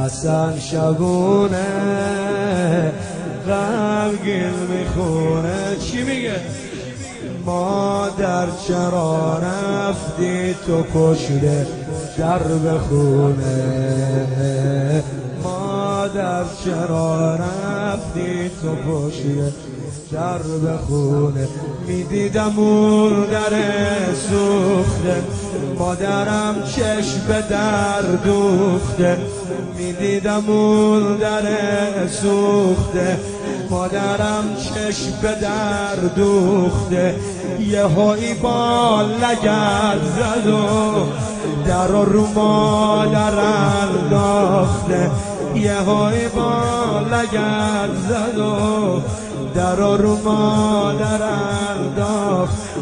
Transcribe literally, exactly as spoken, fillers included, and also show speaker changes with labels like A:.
A: حسن شبونه غمگین میخونه. چی میگه؟ مادر چرا رفتی تو پشت در بخونه؟ مادر چرا رفتی تو پشت در بخونه؟ میدیدم اون در سوخته، مادرم چشم به در دوخته. میدیدم اون در سوخته، مادرم چشم به در دوخته. یه هایی با لگد زد و در رو مادر انداخته. یه هایی با لگد زد و در رو مادر انداخت.